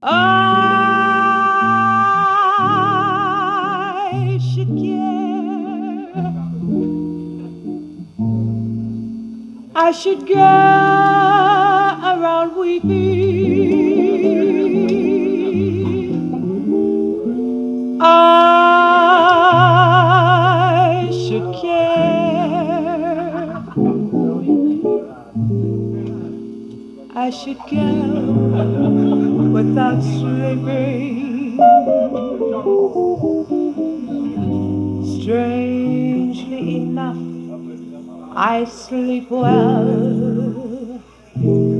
I should care. I should go around weeping. I should care. I should go without sleeping. Strangely enough, I sleep well